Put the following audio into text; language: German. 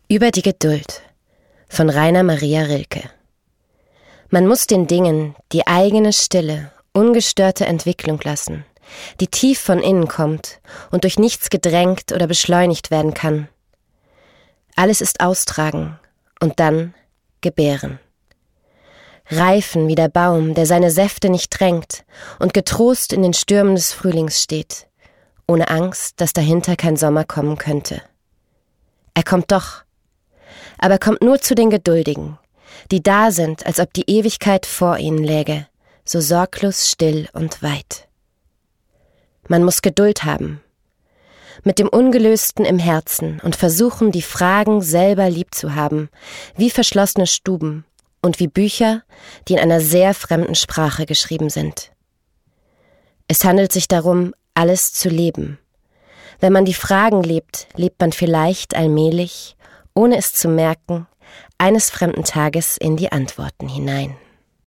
Über die Geduld von Rainer Maria Rilke. Man muss den Dingen die eigene stille, ungestörte Entwicklung lassen, die tief von innen kommt und durch nichts gedrängt oder beschleunigt werden kann. Alles ist austragen und dann gebären. Reifen wie der Baum, der seine Säfte nicht drängt und getrost in den Stürmen des Frühlings steht, ohne Angst, dass dahinter kein Sommer kommen könnte. Er kommt doch, aber kommt nur zu den Geduldigen, die da sind, als ob die Ewigkeit vor ihnen läge, so sorglos still und weit. Man muss Geduld haben, mit dem Ungelösten im Herzen und versuchen, die Fragen selber lieb zu haben, wie verschlossene Stuben und wie Bücher, die in einer sehr fremden Sprache geschrieben sind. Es handelt sich darum, alles zu leben. Wenn man die Fragen lebt, lebt man vielleicht allmählich, ohne es zu merken, eines fremden Tages in die Antworten hinein.